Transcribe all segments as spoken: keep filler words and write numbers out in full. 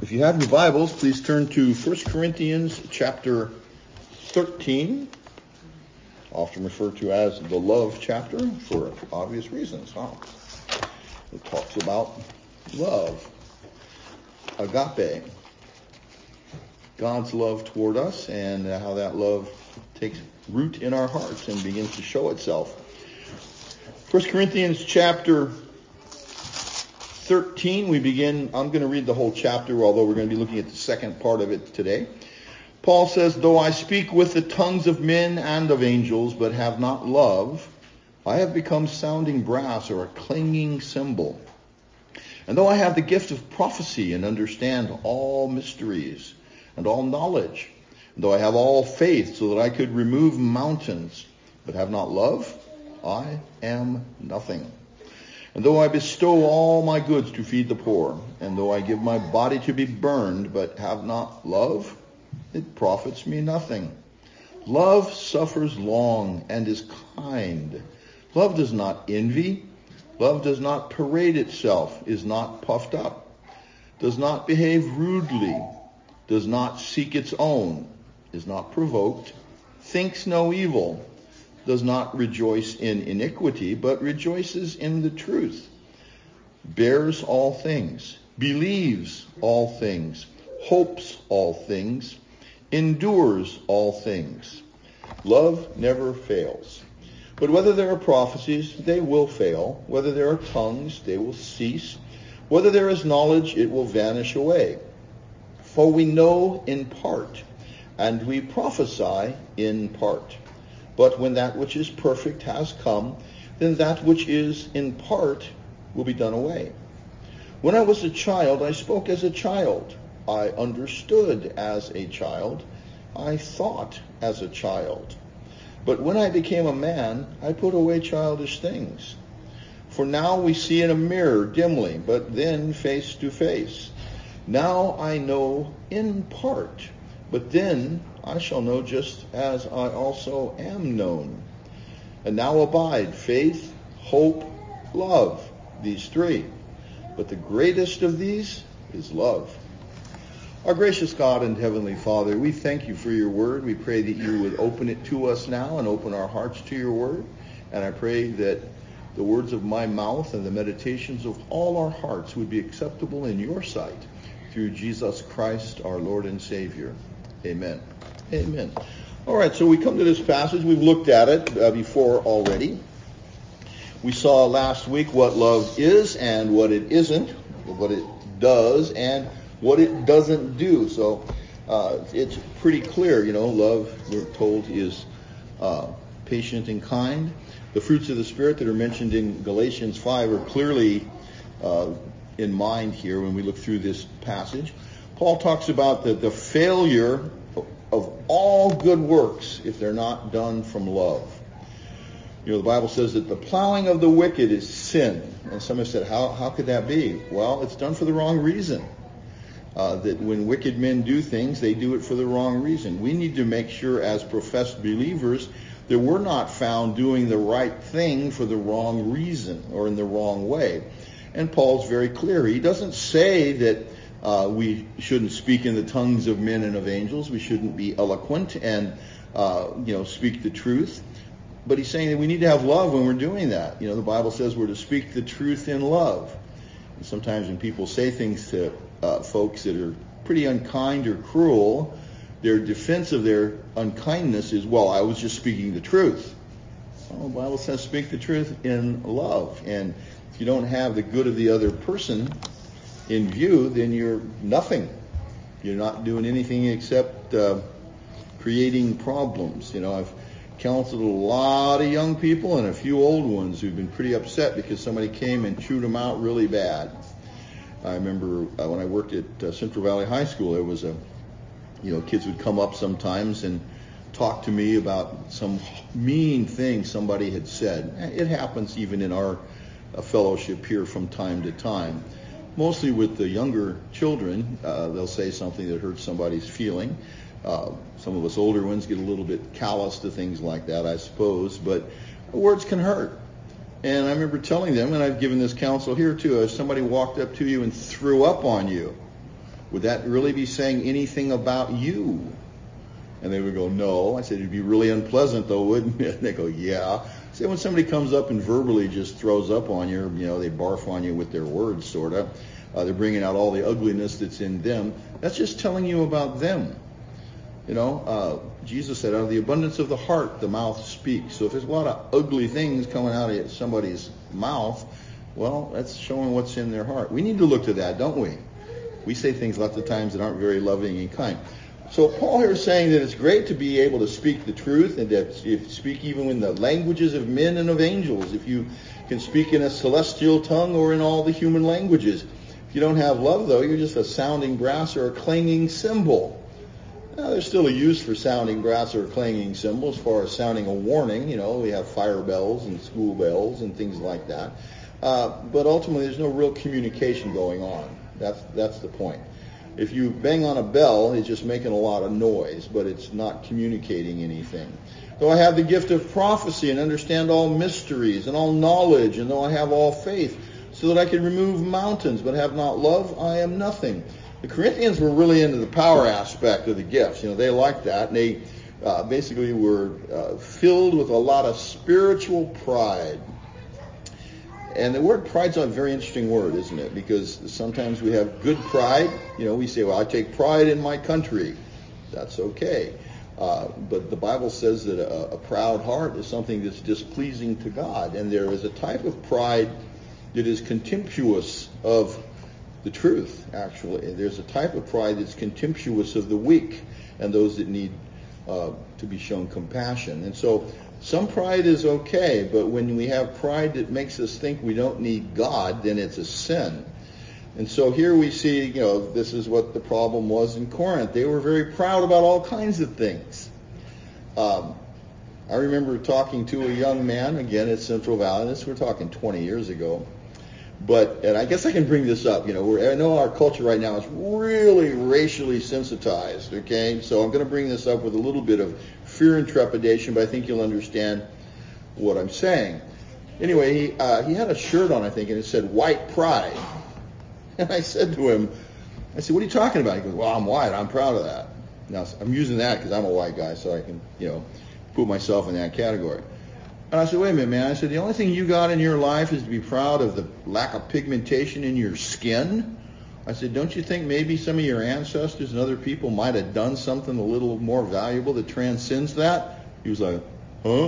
If you have your Bibles, please turn to First Corinthians chapter thirteen, often referred to as the love chapter for obvious reasons. Huh? It talks about love, agape, God's love toward us, and how that love takes root in our hearts and begins to show itself. First Corinthians chapter thirteen, we begin, I'm going to read the whole chapter, although we're going to be looking at the second part of it today. Paul says, "Though I speak with the tongues of men and of angels, but have not love, I have become sounding brass or a clanging cymbal. And though I have the gift of prophecy and understand all mysteries and all knowledge, and though I have all faith so that I could remove mountains, but have not love, I am nothing. And though I bestow all my goods to feed the poor, and though I give my body to be burned, but have not love, it profits me nothing. Love suffers long and is kind. Love does not envy. Love does not parade itself, is not puffed up, does not behave rudely, does not seek its own, is not provoked, thinks no evil, does not rejoice in iniquity, but rejoices in the truth, bears all things, believes all things, hopes all things, endures all things. Love never fails. But whether there are prophecies, they will fail. Whether there are tongues, they will cease. Whether there is knowledge, it will vanish away. For we know in part, and we prophesy in part. But when that which is perfect has come, then that which is in part will be done away. When I was a child, I spoke as a child. I understood as a child. I thought as a child. But when I became a man, I put away childish things. For now we see in a mirror dimly, but then face to face. Now I know in part, but then I shall know just as I also am known. And now abide faith, hope, love, these three. But the greatest of these is love." Our gracious God and Heavenly Father, we thank you for your word. We pray that you would open it to us now and open our hearts to your word. And I pray that the words of my mouth and the meditations of all our hearts would be acceptable in your sight through Jesus Christ, our Lord and Savior. Amen. Amen. All right, so we come to this passage. We've looked at it uh, before already. We saw last week what love is and what it isn't, what it does and what it doesn't do. So uh, it's pretty clear, you know, love, we're told, is uh, patient and kind. The fruits of the Spirit that are mentioned in Galatians five are clearly uh, in mind here when we look through this passage. Paul talks about the, the failure of all good works if they're not done from love. You know, the Bible says that the plowing of the wicked is sin. And some have said, how, how could that be? Well, it's done for the wrong reason. Uh, that when wicked men do things, they do it for the wrong reason. We need to make sure as professed believers that we're not found doing the right thing for the wrong reason or in the wrong way. And Paul's very clear. He doesn't say that uh, we shouldn't speak in the tongues of men and of angels. We shouldn't be eloquent and uh, you know speak the truth. But he's saying that we need to have love when we're doing that. You know, the Bible says we're to speak the truth in love. And sometimes when people say things to uh, folks that are pretty unkind or cruel, their defense of their unkindness is, well, I was just speaking the truth. Well, the Bible says speak the truth in love. And if you don't have the good of the other person in view, then you're nothing. You're not doing anything except uh, creating problems. You know, I've counseled a lot of young people and a few old ones who've been pretty upset because somebody came and chewed them out really bad. I remember uh, when I worked at uh, Central Valley High School, there was a, you know, kids would come up sometimes and talk to me about some mean thing somebody had said. It happens even in our uh, fellowship here from time to time. Mostly with the younger children, uh, they'll say something that hurts somebody's feeling. Uh, some of us older ones get a little bit callous to things like that, I suppose, but words can hurt. And I remember telling them, and I've given this counsel here too, if somebody walked up to you and threw up on you, would that really be saying anything about you? And they would go, no. I said, it'd be really unpleasant though, wouldn't it? And they go, yeah. I said, when somebody comes up and verbally just throws up on you, you know, they barf on you with their words, sort of. Uh, they're bringing out all the ugliness that's in them. That's just telling you about them. You know, uh, Jesus said, out of the abundance of the heart, the mouth speaks. So if there's a lot of ugly things coming out of somebody's mouth, well, that's showing what's in their heart. We need to look to that, don't we? We say things lots of times that aren't very loving and kind. So Paul here is saying that it's great to be able to speak the truth and to speak even in the languages of men and of angels. If you can speak in a celestial tongue or in all the human languages. If you don't have love, though, you're just a sounding brass or a clanging cymbal. Now, there's still a use for sounding brass or a clanging cymbal as far as sounding a warning. You know, we have fire bells and school bells and things like that. Uh, but ultimately, there's no real communication going on. That's that's the point. If you bang on a bell, it's just making a lot of noise, but it's not communicating anything. Though I have the gift of prophecy and understand all mysteries and all knowledge, and though I have all faith, so that I can remove mountains, but have not love, I am nothing. The Corinthians were really into the power aspect of the gifts. You know, they liked that, and they uh, basically were uh, filled with a lot of spiritual pride. And the word pride's a very interesting word, isn't it? Because sometimes we have good pride. You know, we say, well, I take pride in my country. That's okay. Uh, but the Bible says that a, a proud heart is something that's displeasing to God. And there is a type of pride that is contemptuous of the truth, actually. There's a type of pride that's contemptuous of the weak and those that need uh, to be shown compassion. And so some pride is okay, but when we have pride that makes us think we don't need God, then it's a sin. And so here we see, you know, this is what the problem was in Corinth. They were very proud about all kinds of things. Um, I remember talking to a young man, again at Central Valley. This we're talking twenty years ago. But, and I guess I can bring this up, you know, we're, I know our culture right now is really racially sensitized, okay? So I'm going to bring this up with a little bit of fear and trepidation, but I think you'll understand what I'm saying. Anyway, he, uh, he had a shirt on, I think, and it said white pride. And I said to him, I said, what are you talking about? He goes, well, I'm white. I'm proud of that. Now, I'm using that because I'm a white guy, so I can, you know, put myself in that category. And I said, wait a minute, man. I said, the only thing you got in your life is to be proud of the lack of pigmentation in your skin. I said, don't you think maybe some of your ancestors and other people might have done something a little more valuable that transcends that? He was like, huh?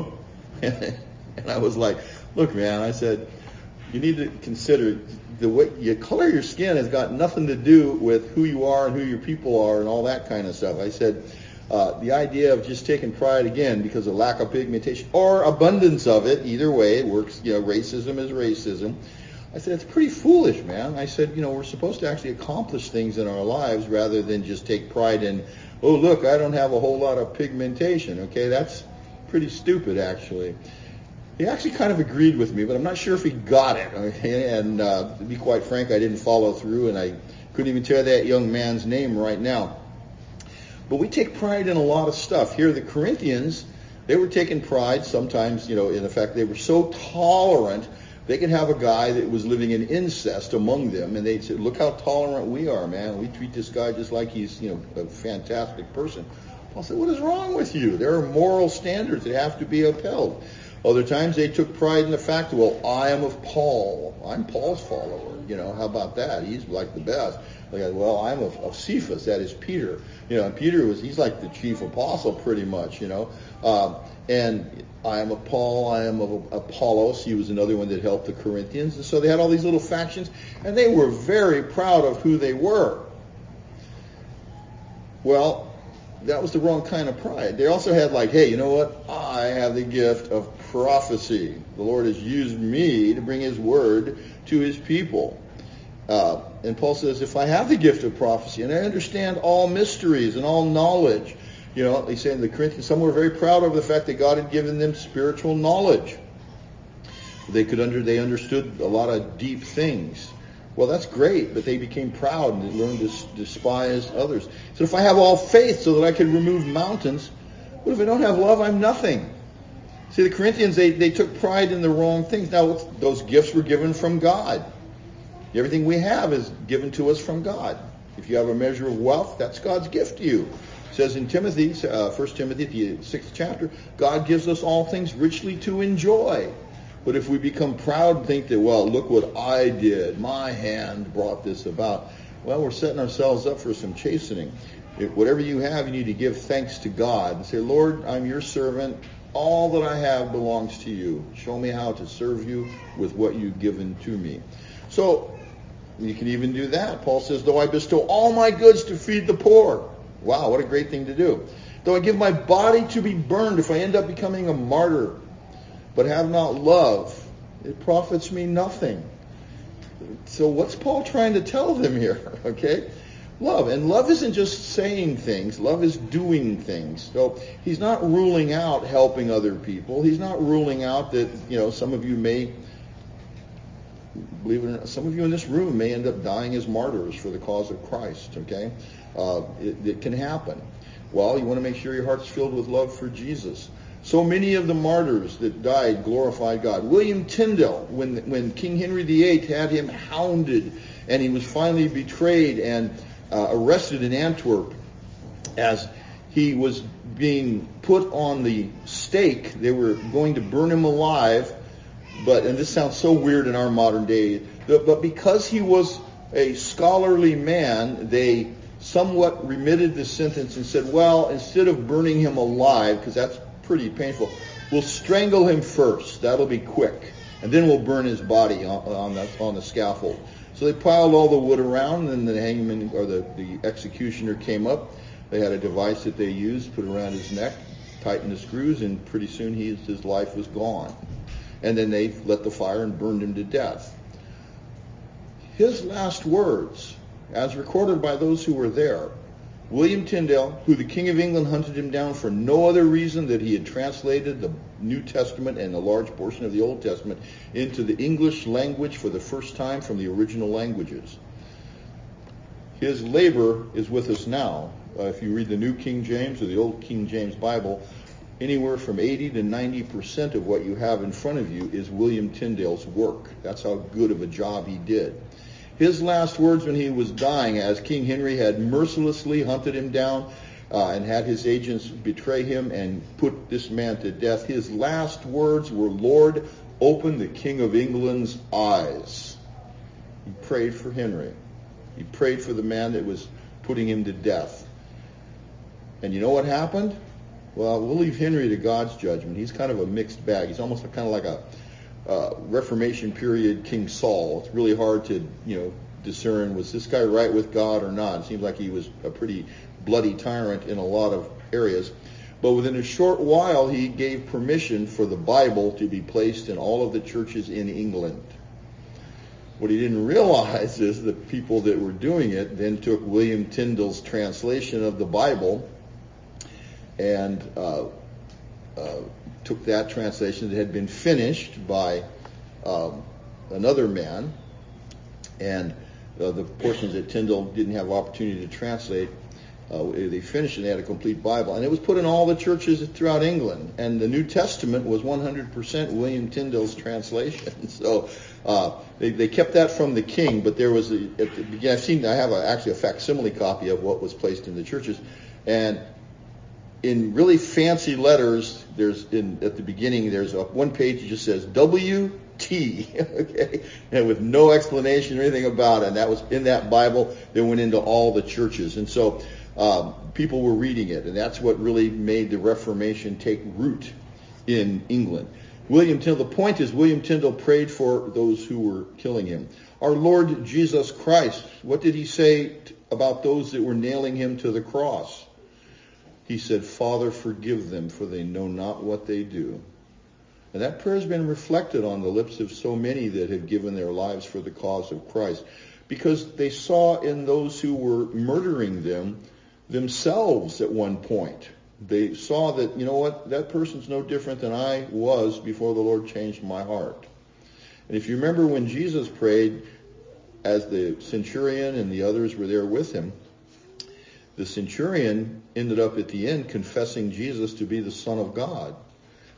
And I was like, look, man, I said, you need to consider the way you color your skin has got nothing to do with who you are and who your people are and all that kind of stuff. I said, uh, the idea of just taking pride, again, because of lack of pigmentation or abundance of it, either way, it works, you know, racism is racism. I said, it's pretty foolish, man. I said, you know, we're supposed to actually accomplish things in our lives rather than just take pride in, oh, look, I don't have a whole lot of pigmentation. Okay, that's pretty stupid, actually. He actually kind of agreed with me, but I'm not sure if he got it. Okay? And uh, to be quite frank, I didn't follow through, and I couldn't even tell that young man's name right now. But we take pride in a lot of stuff. Here, the Corinthians, they were taking pride sometimes, you know, in the fact they were so tolerant. They could have a guy that was living in incest among them, and they'd say, look how tolerant we are, man. We treat this guy just like he's, you know, a fantastic person. Paul said, what is wrong with you? There are moral standards that have to be upheld. Other times they took pride in the fact, well, I am of Paul. I'm Paul's follower. You know, how about that? He's like the best. Like, well, I'm of, of Cephas. That is Peter. You know, and Peter was, he's like the chief apostle pretty much, you know. Um, and I am of Paul. I am of Apollos. He was another one that helped the Corinthians. And so they had all these little factions, and they were very proud of who they were. Well, that was the wrong kind of pride. They also had like, hey, you know what? I have the gift of prophecy. The Lord has used me to bring his word to his people. Uh, and Paul says, if I have the gift of prophecy and I understand all mysteries and all knowledge, you know, he's saying the Corinthians, some were very proud of the fact that God had given them spiritual knowledge. They could under, they understood a lot of deep things. Well, that's great, but they became proud and they learned to despise others. So if I have all faith so that I can remove mountains, what if I don't have love? I'm nothing. See, the Corinthians, they, they took pride in the wrong things. Now, those gifts were given from God. Everything we have is given to us from God. If you have a measure of wealth, that's God's gift to you. It says in Timothy, uh, First Timothy, the sixth chapter, God gives us all things richly to enjoy. But if we become proud and think that, well, look what I did, my hand brought this about, well, we're setting ourselves up for some chastening. If whatever you have, you need to give thanks to God and say, Lord, I'm your servant. All that I have belongs to you. Show me how to serve you with what you've given to me. So you can even do that. Paul says, though I bestow all my goods to feed the poor. Wow, what a great thing to do. Though I give my body to be burned, if I end up becoming a martyr, but have not love, it profits me nothing. So what's Paul trying to tell them here? Okay? Love. And love isn't just saying things. Love is doing things. So he's not ruling out helping other people. He's not ruling out that, you know, some of you may, believe it or not, some of you in this room may end up dying as martyrs for the cause of Christ. Okay? Uh, it, it can happen. Well, you want to make sure your heart's filled with love for Jesus. So many of the martyrs that died glorified God. William Tyndale, when when King Henry the Eighth had him hounded and he was finally betrayed and uh, arrested in Antwerp, as he was being put on the stake, they were going to burn him alive. But, and this sounds so weird in our modern day, but because he was a scholarly man, they somewhat remitted the sentence and said, well, instead of burning him alive, because that's pretty painful, we'll strangle him first. That'll be quick. And then we'll burn his body on, on, the, on the scaffold. So they piled all the wood around, and then the hangman or the, the executioner came up. They had a device that they used, put around his neck, tightened the screws, and pretty soon he, his life was gone. And then they lit the fire and burned him to death. His last words, as recorded by those who were there, William Tyndale, who the King of England hunted him down for no other reason that he had translated the New Testament and a large portion of the Old Testament into the English language for the first time from the original languages. His labor is with us now. Uh, if you read the New King James or the Old King James Bible, anywhere from eighty to ninety percent of what you have in front of you is William Tyndale's work. That's how good of a job he did. His last words when he was dying, as King Henry had mercilessly hunted him down uh, and had his agents betray him and put this man to death, his last words were, Lord, open the King of England's eyes. He prayed for Henry. He prayed for the man that was putting him to death. And you know what happened? Well, we'll leave Henry to God's judgment. He's kind of a mixed bag. He's almost kind of like a Uh, Reformation period King Saul. It's really hard to, you know, discern, was this guy right with God or not? It seems like he was a pretty bloody tyrant in a lot of areas. But within a short while, he gave permission for the Bible to be placed in all of the churches in England. What he didn't realize is the people that were doing it then took William Tyndale's translation of the Bible and uh, uh, took that translation that had been finished by um, another man, and uh, the portions that Tyndale didn't have opportunity to translate, uh, they finished and they had a complete Bible. And it was put in all the churches throughout England. And the New Testament was one hundred percent William Tyndale's translation. So uh, they, they kept that from the king, but there was, a, at the beginning, I've seen, I have a, actually a facsimile copy of what was placed in the churches. And in really fancy letters, there's in at the beginning, there's a one page that just says W T, okay, and with no explanation or anything about it. And that was in that Bible that went into all the churches. And so um, people were reading it, and that's what really made the Reformation take root in England. William Tyndale, the point is, William Tyndale prayed for those who were killing him. Our Lord Jesus Christ, what did he say t- about those that were nailing him to the cross? He said, Father, forgive them, for they know not what they do. And that prayer has been reflected on the lips of so many that have given their lives for the cause of Christ, because they saw in those who were murdering them themselves at one point. They saw that, you know what, that person's no different than I was before the Lord changed my heart. And if you remember when Jesus prayed, as the centurion and the others were there with him, the centurion ended up at the end confessing Jesus to be the Son of God.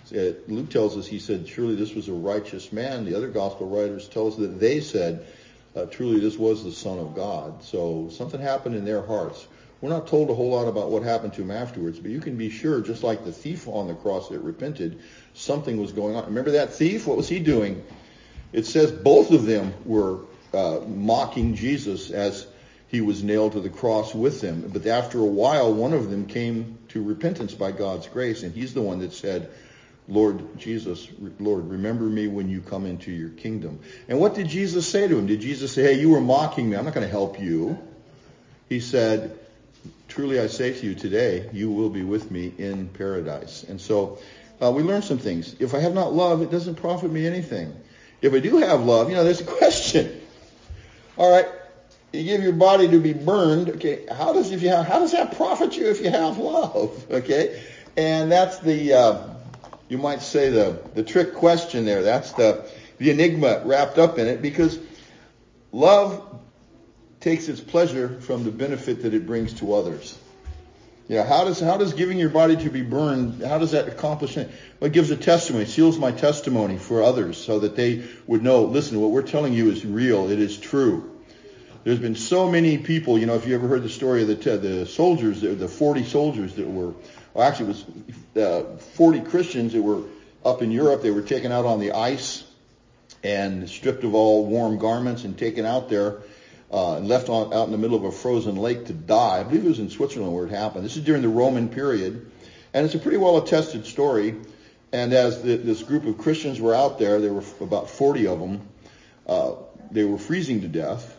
Luke tells us he said, surely this was a righteous man. The other gospel writers tell us that they said, uh, truly this was the Son of God. So something happened in their hearts. We're not told a whole lot about what happened to him afterwards, but you can be sure, just like the thief on the cross that repented, something was going on. Remember that thief? What was he doing? It says both of them were uh, mocking Jesus as he was nailed to the cross with them. But after a while, one of them came to repentance by God's grace, and he's the one that said, Lord Jesus, Lord, remember me when you come into your kingdom. And what did Jesus say to him? Did Jesus say, hey, you were mocking me, I'm not going to help you? He said, truly I say to you today, you will be with me in paradise. And so uh, we learn some things. If I have not love, it doesn't profit me anything. If I do have love, you know, there's a question. All right, you give your body to be burned. Okay, how does if you have, how does that profit you if you have love? Okay, and that's the uh, you might say the the trick question there. That's the the enigma wrapped up in it, because love takes its pleasure from the benefit that it brings to others. You know, how does how does giving your body to be burned, how does that accomplish anything? Well, it gives a testimony, seals my testimony for others so that they would know, listen, what we're telling you is real, it is true. There's been so many people, you know, if you ever heard the story of the the soldiers, the forty soldiers that were, well, actually it was uh, forty Christians that were up in Europe. They were taken out on the ice and stripped of all warm garments and taken out there. Uh, and left on, out in the middle of a frozen lake to die. I believe it was in Switzerland where it happened. This is during the Roman period, and it's a pretty well-attested story. And as the, this group of Christians were out there, there were about forty of them, uh, they were freezing to death,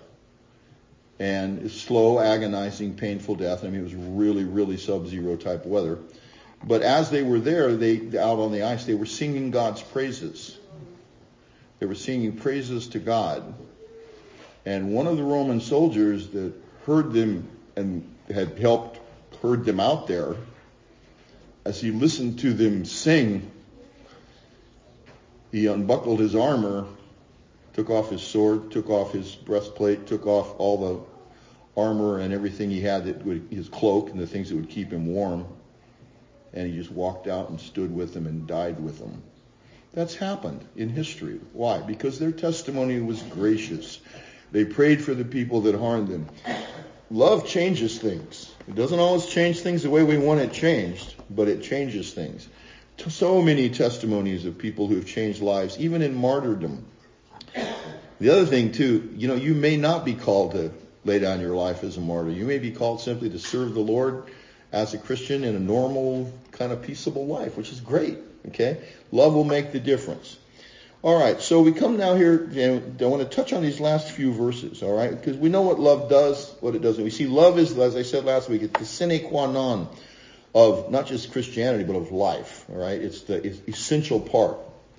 and slow, agonizing, painful death. I mean, it was really, really sub-zero type weather. But as they were there, they out on the ice, they were singing God's praises. They were singing praises to God. And one of the Roman soldiers that heard them and had helped herd them out there, as he listened to them sing, he unbuckled his armor, took off his sword, took off his breastplate, took off all the armor and everything he had, that would, his cloak and the things that would keep him warm, and he just walked out and stood with them and died with them. That's happened in history. Why? Because their testimony was gracious. They prayed for the people that harmed them. Love changes things. It doesn't always change things the way we want it changed, but it changes things. So many testimonies of people who have changed lives, even in martyrdom. The other thing, too, you know, you may not be called to lay down your life as a martyr. You may be called simply to serve the Lord as a Christian in a normal, kind of peaceable life, which is great, okay? Love will make the difference. All right, so we come now here, and I want to touch on these last few verses, all right? Because we know what love does, what it doesn't. We see love is, as I said last week, it's the sine qua non of not just Christianity, but of life, all right? It's the it's essential part.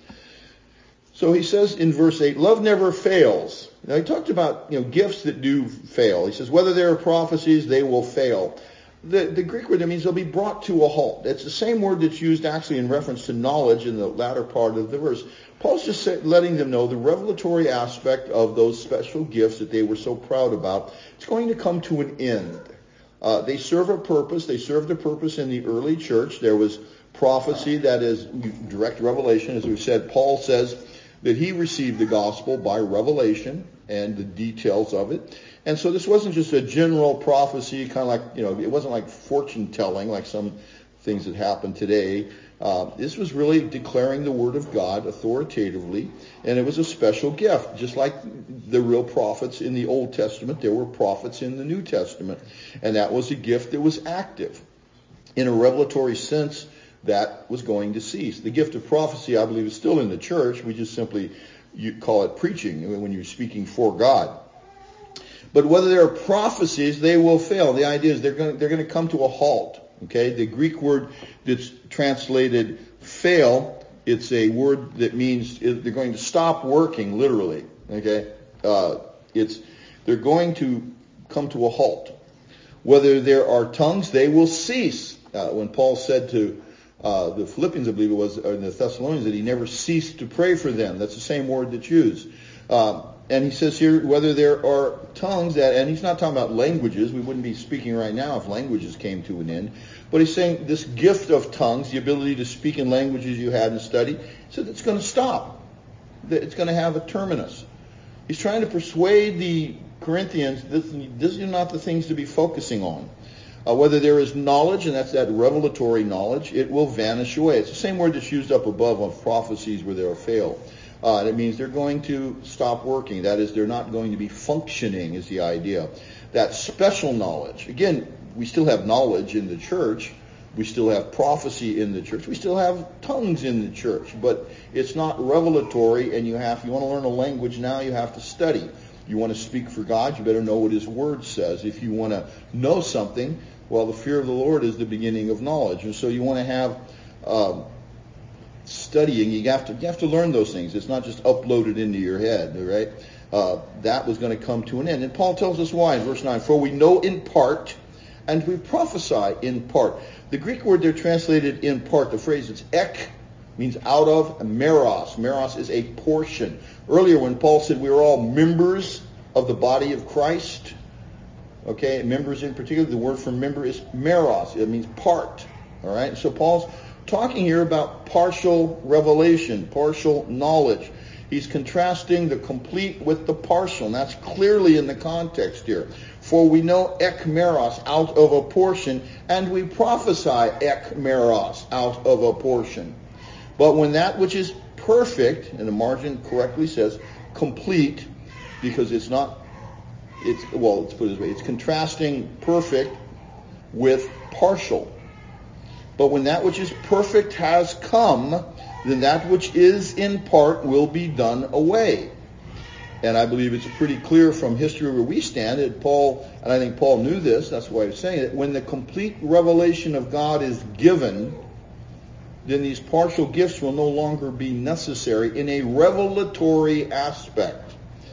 So he says in verse eight, love never fails. Now he talked about, you know, gifts that do fail. He says, whether there are prophecies, they will fail. The, the Greek word, that means they'll be brought to a halt. It's the same word that's used actually in reference to knowledge in the latter part of the verse. Paul's just letting them know the revelatory aspect of those special gifts that they were so proud about. It's going to come to an end. Uh, they serve a purpose. They served a purpose in the early church. There was prophecy, that is direct revelation. As we said, Paul says that he received the gospel by revelation and the details of it. And so this wasn't just a general prophecy, kind of like, you know, it wasn't like fortune telling, like some things that happen today. Uh, this was really declaring the word of God authoritatively, and it was a special gift. Just like the real prophets in the Old Testament, there were prophets in the New Testament, and that was a gift that was active. In a revelatory sense, that was going to cease. The gift of prophecy, I believe, is still in the church. We just simply you call it preaching when you're speaking for God. But whether there are prophecies, they will fail. The idea is they're going to, they're going to come to a halt. Okay, the Greek word that's translated fail, it's a word that means they're going to stop working, literally. Okay, uh, it's they're going to come to a halt. Whether there are tongues, they will cease. Uh, when Paul said to uh, the Philippians, I believe it was, or the Thessalonians, that he never ceased to pray for them. That's the same word that's used. Uh, And he says here, whether there are tongues that, and he's not talking about languages. We wouldn't be speaking right now if languages came to an end. But he's saying this gift of tongues, the ability to speak in languages you had and studied, he said it's going to stop. It's going to have a terminus. He's trying to persuade the Corinthians this, these are not the things to be focusing on. Uh, whether there is knowledge, and that's that revelatory knowledge, it will vanish away. It's the same word that's used up above on prophecies where they'll fail. Uh, it means they're going to stop working. That is, they're not going to be functioning is the idea. That special knowledge. Again, we still have knowledge in the church. We still have prophecy in the church. We still have tongues in the church. But it's not revelatory, and you have, you want to learn a language now, you have to study. You want to speak for God, you better know what His Word says. If you want to know something, well, the fear of the Lord is the beginning of knowledge. And so you want to have uh, studying. You have to you have to learn those things. It's not just uploaded into your head, right? Uh, that was going to come to an end. And Paul tells us why in verse nine. For we know in part, and we prophesy in part. The Greek word there translated in part, the phrase it's ek, means out of, meros. Meros is a portion. Earlier when Paul said we are all members of the body of Christ, okay, members in particular, the word for member is meros. It means part. All right, so Paul's talking here about partial revelation, partial knowledge. He's contrasting the complete with the partial, and that's clearly in the context here. For we know ek meros, out of a portion, and we prophesy ek meros, out of a portion. But when that which is perfect, and the margin correctly says complete, because it's not, it's, well, let's put it this way, it's contrasting perfect with partial. But when that which is perfect has come, then that which is in part will be done away. And I believe it's pretty clear from history where we stand that Paul, and I think Paul knew this, that's why he's saying it, when the complete revelation of God is given, then these partial gifts will no longer be necessary in a revelatory aspect.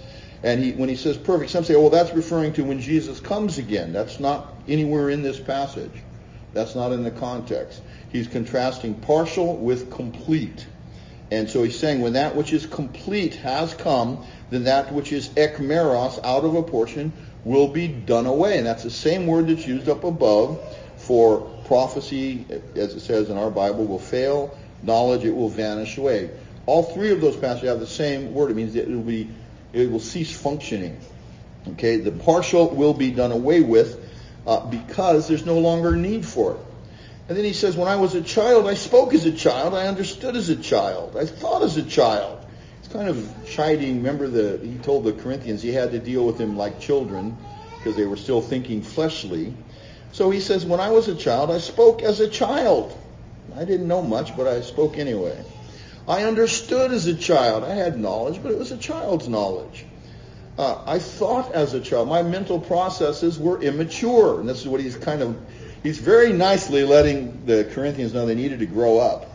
And he, when he says perfect, some say, well, that's referring to when Jesus comes again. That's not anywhere in this passage. That's not in the context. He's contrasting partial with complete. And so he's saying when that which is complete has come, then that which is ek meros, out of a portion, will be done away. And that's the same word that's used up above for prophecy, as it says in our Bible, will fail. Knowledge, it will vanish away. All three of those passages have the same word. It means that it will be, it will cease functioning. Okay, the partial will be done away with uh, because there's no longer need for it. And then he says, when I was a child, I spoke as a child, I understood as a child, I thought as a child. It's kind of chiding. Remember, the he told the Corinthians he had to deal with them like children because they were still thinking fleshly. So he says, when I was a child, I spoke as a child. I didn't know much, but I spoke anyway. I understood as a child. I had knowledge, but it was a child's knowledge. Uh, I thought as a child. My mental processes were immature. And this is what he's kind of, he's very nicely letting the Corinthians know they needed to grow up.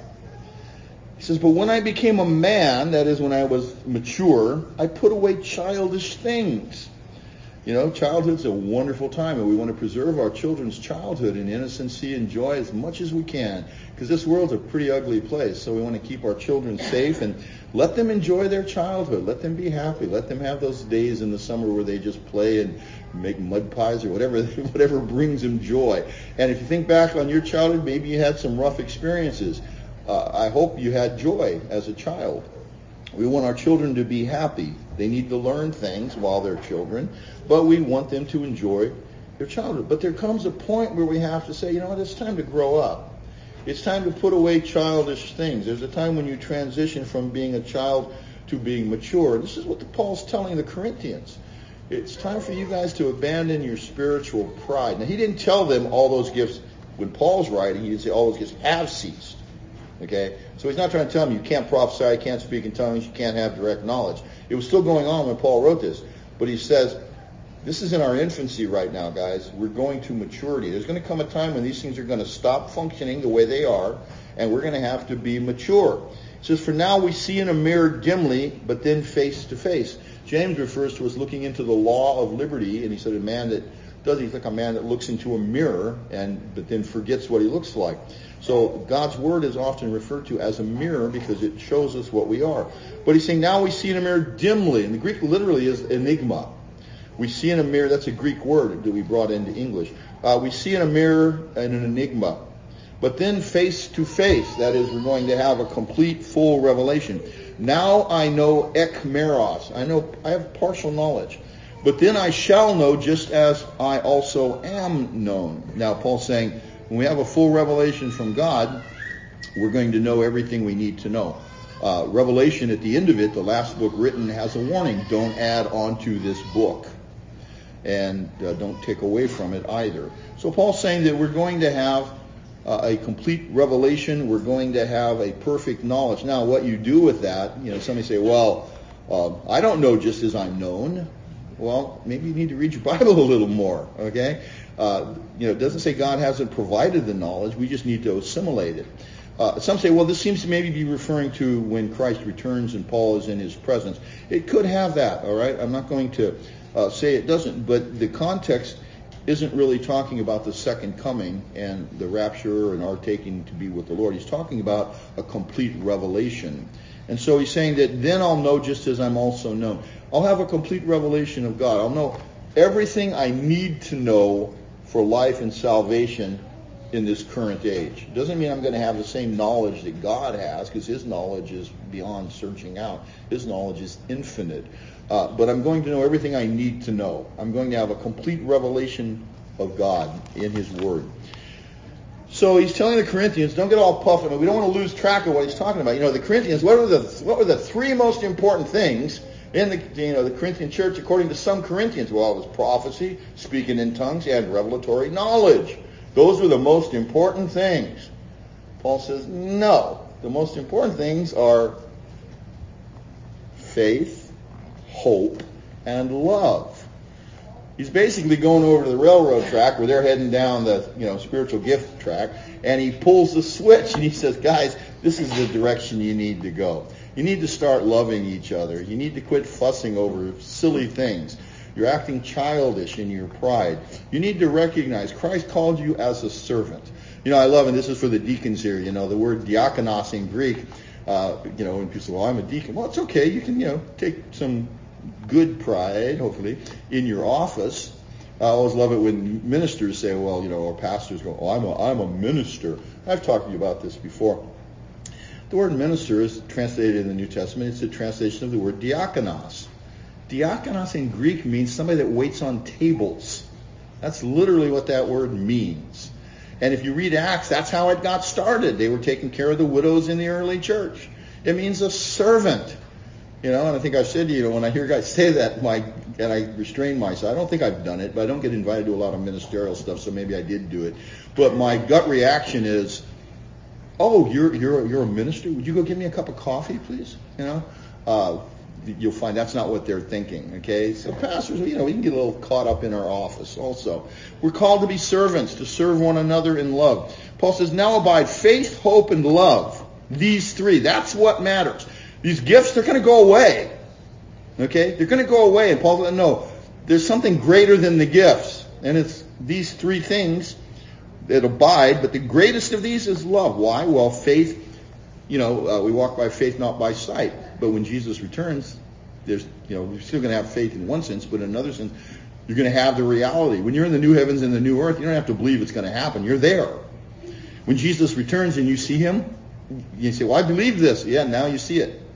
He says, but when I became a man, that is when I was mature, I put away childish things. You know, childhood's a wonderful time, and we want to preserve our children's childhood and innocency and joy as much as we can, because this world's a pretty ugly place, so we want to keep our children safe and let them enjoy their childhood. Let them be happy. Let them have those days in the summer where they just play and make mud pies or whatever, whatever brings them joy. And if you think back on your childhood, maybe you had some rough experiences. Uh, I hope you had joy as a child. We want our children to be happy. They need to learn things while they're children, but we want them to enjoy their childhood. But there comes a point where we have to say, you know what, it's time to grow up. It's time to put away childish things. There's a time when you transition from being a child to being mature. This is what the, Paul's telling the Corinthians. It's time for you guys to abandon your spiritual pride. Now, he didn't tell them all those gifts. When Paul's writing, he didn't say all those gifts have ceased. Okay? So he's not trying to tell them you can't prophesy, you can't speak in tongues, you can't have direct knowledge. It was still going on when Paul wrote this. But he says, this is in our infancy right now, guys. We're going to maturity. There's going to come a time when these things are going to stop functioning the way they are, and we're going to have to be mature. He says, for now we see in a mirror dimly, but then face to face. James refers to us looking into the law of liberty, and he said a man that does, he's like a man that looks into a mirror, and but then forgets what he looks like. So God's word is often referred to as a mirror because it shows us what we are. But he's saying now we see in a mirror dimly, and the Greek literally is enigma. We see in a mirror, that's a Greek word that we brought into English. Uh, we see in a mirror and an enigma. But then face to face, that is, we're going to have a complete, full revelation. Now I know ekmeros. I know I have partial knowledge. But then I shall know just as I also am known. Now Paul's saying, when we have a full revelation from God, we're going to know everything we need to know. Uh, Revelation, at the end of it, the last book written, has a warning. Don't add on to this book. And uh, don't take away from it either. So Paul's saying that we're going to have uh, a complete revelation. We're going to have a perfect knowledge. Now, what you do with that, you know, somebody say, well, uh, I don't know just as I'm known. Well, maybe you need to read your Bible a little more, okay? Uh, you know, it doesn't say God hasn't provided the knowledge. We just need to assimilate it. Uh, some say, well, this seems to maybe be referring to when Christ returns and Paul is in his presence. It could have that, all right? I'm not going to uh, say it doesn't, but the context isn't really talking about the second coming and the rapture and our taking to be with the Lord. He's talking about a complete revelation. And so he's saying that then I'll know just as I'm also known. I'll have a complete revelation of God. I'll know everything I need to know for life and salvation in this current age. It doesn't mean I'm going to have the same knowledge that God has, because his knowledge is beyond searching out. His knowledge is infinite. Uh, but I'm going to know everything I need to know. I'm going to have a complete revelation of God in his word. So he's telling the Corinthians, don't get all puffed. I mean, we don't want to lose track of what he's talking about. You know, the Corinthians, what were the what were the three most important things in the you know the Corinthian church according to some Corinthians? Well, it was prophecy, speaking in tongues, and revelatory knowledge. Those were the most important things. Paul says, no. The most important things are faith, hope, and love. He's basically going over to the railroad track where they're heading down the you know spiritual gift track, and he pulls the switch and he says, guys, this is the direction you need to go. You need to start loving each other. You need to quit fussing over silly things. You're acting childish in your pride. You need to recognize Christ called you as a servant. You know, I love, and this is for the deacons here, you know, the word diakonos in Greek, uh, you know, when people say, well, I'm a deacon. Well, it's okay. You can, you know, take some good pride, hopefully, in your office. I always love it when ministers say, well, you know, or pastors go, oh, I'm a, I'm a minister. I've talked to you about this before. The word minister is translated in the New Testament. It's a translation of the word diakonos. Diakonos in Greek means somebody that waits on tables. That's literally what that word means. And if you read Acts, that's how it got started. They were taking care of the widows in the early church. It means a servant. You know, and I think I've said to you, when I hear guys say that, my and I restrain myself. I don't think I've done it, but I don't get invited to a lot of ministerial stuff, so maybe I did do it. But my gut reaction is, oh, you're you're you're a minister? Would you go get me a cup of coffee, please? You know, uh, you'll find that's not what they're thinking. Okay, so pastors, you know, we can get a little caught up in our office. Also, we're called to be servants, to serve one another in love. Paul says, now abide faith, hope, and love. These three. That's what matters. These gifts, they're going to go away. Okay? They're going to go away. And Paul said, no, there's something greater than the gifts. And it's these three things that abide. But the greatest of these is love. Why? Well, faith, you know, uh, we walk by faith, not by sight. But when Jesus returns, there's, you know, you're still going to have faith in one sense, but in another sense, you're going to have the reality. When you're in the new heavens and the new earth, you don't have to believe it's going to happen. You're there. When Jesus returns and you see him, you say, well, I believe this. Yeah, now you see it.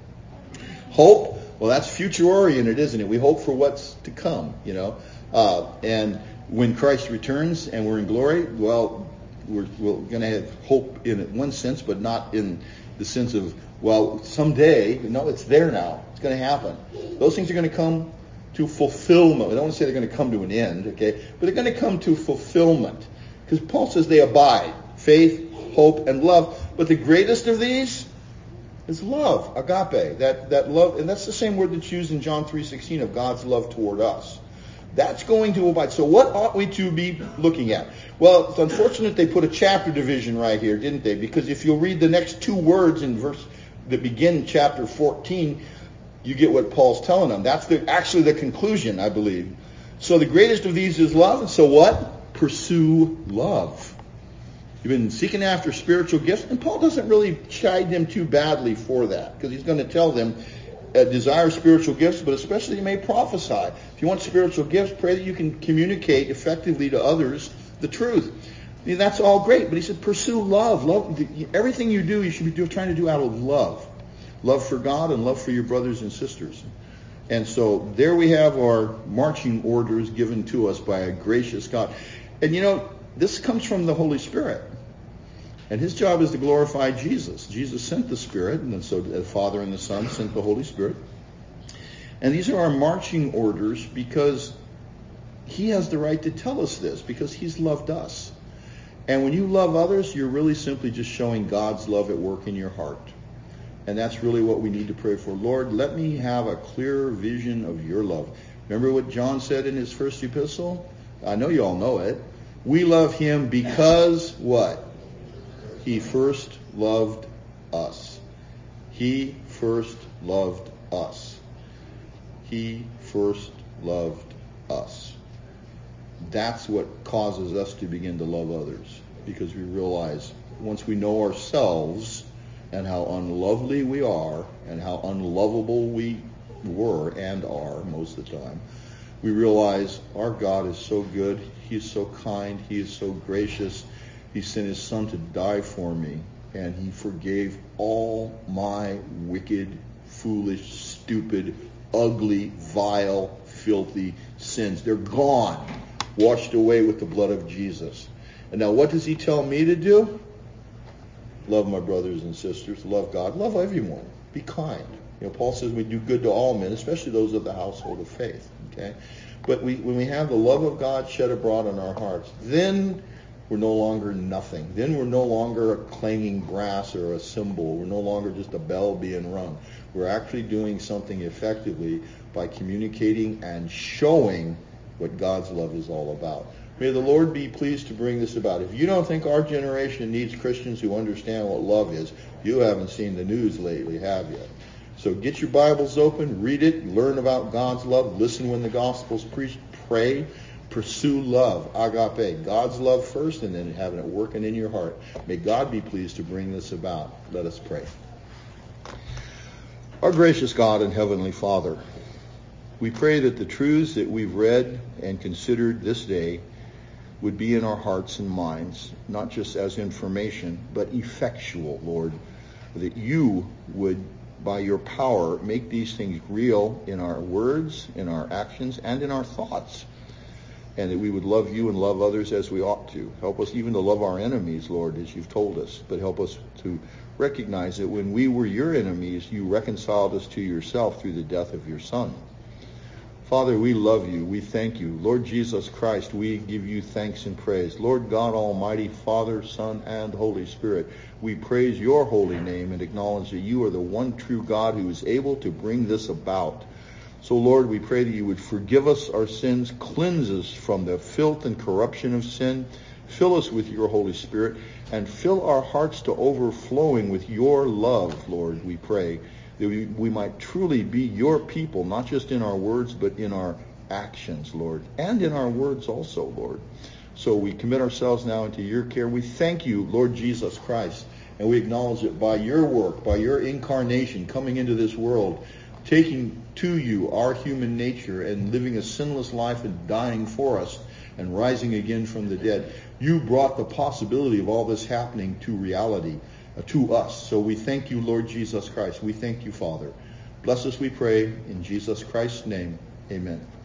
Hope, well, that's future-oriented, isn't it? We hope for what's to come, you know. Uh, and when Christ returns and we're in glory, well, we're, we're going to have hope in it, one sense, but not in the sense of, well, someday. No, it's there now. It's going to happen. Those things are going to come to fulfillment. I don't want to say they're going to come to an end, okay? But they're going to come to fulfillment. Because Paul says they abide. Faith, hope, and love. But the greatest of these is love, agape. That that love, and that's the same word that's used in John three sixteen of God's love toward us. That's going to abide. So what ought we to be looking at? Well, it's unfortunate they put a chapter division right here, didn't they? Because if you'll read the next two words in verse that begin chapter fourteen, you get what Paul's telling them. That's the, actually the conclusion, I believe. So the greatest of these is love. And so what? Pursue love. You've been seeking after spiritual gifts, and Paul doesn't really chide them too badly for that, because he's going to tell them, uh, desire spiritual gifts, but especially you may prophesy. If you want spiritual gifts, pray that you can communicate effectively to others the truth. I mean, that's all great, but he said pursue love. Love. Everything you do, you should be do, trying to do out of love. Love for God and love for your brothers and sisters. And so there we have our marching orders given to us by a gracious God. And you know, this comes from the Holy Spirit. And his job is to glorify Jesus. Jesus sent the Spirit, and so the Father and the Son sent the Holy Spirit. And these are our marching orders because he has the right to tell us this, because he's loved us. And when you love others, you're really simply just showing God's love at work in your heart. And that's really what we need to pray for. Lord, let me have a clearer vision of your love. Remember what John said in his first epistle? I know you all know it. We love him because what? He first loved us. He first loved us. He first loved us. That's what causes us to begin to love others, because we realize once we know ourselves and how unlovely we are and how unlovable we were and are most of the time, we realize our God is so good. He is so kind. He is so gracious. He sent his Son to die for me, and he forgave all my wicked, foolish, stupid, ugly, vile, filthy sins. They're gone, washed away with the blood of Jesus. And now what does he tell me to do? Love my brothers and sisters, love God, love everyone, be kind. You know, Paul says we do good to all men, especially those of the household of faith. Okay, but we, when we have the love of God shed abroad in our hearts, then we're no longer nothing. Then we're no longer a clanging brass or a cymbal. We're no longer just a bell being rung. We're actually doing something effectively by communicating and showing what God's love is all about. May the Lord be pleased to bring this about. If you don't think our generation needs Christians who understand what love is, you haven't seen the news lately, have you? So get your Bibles open, read it, learn about God's love, listen when the gospel's preached, pray, pursue love, agape, God's love first, and then having it working in your heart. May God be pleased to bring this about. Let us pray. Our gracious God and Heavenly Father, we pray that the truths that we've read and considered this day would be in our hearts and minds, not just as information, but effectual, Lord, that you would, by your power, make these things real in our words, in our actions, and in our thoughts, and that we would love you and love others as we ought to. Help us even to love our enemies, Lord, as you've told us, but help us to recognize that when we were your enemies, you reconciled us to yourself through the death of your Son. Father, we love you. We thank you. Lord Jesus Christ, we give you thanks and praise. Lord God Almighty, Father, Son, and Holy Spirit, we praise your holy name and acknowledge that you are the one true God who is able to bring this about. So, Lord, we pray that you would forgive us our sins, cleanse us from the filth and corruption of sin, fill us with your Holy Spirit, and fill our hearts to overflowing with your love, Lord, we pray, that we, we might truly be your people, not just in our words, but in our actions, Lord, and in our words also, Lord. So we commit ourselves now into your care. We thank you, Lord Jesus Christ, and we acknowledge that by your work, by your incarnation, coming into this world, taking to you our human nature and living a sinless life and dying for us and rising again from the dead, you brought the possibility of all this happening to reality, uh, to us. So we thank you, Lord Jesus Christ. We thank you, Father. Bless us, we pray, in Jesus Christ's name. Amen.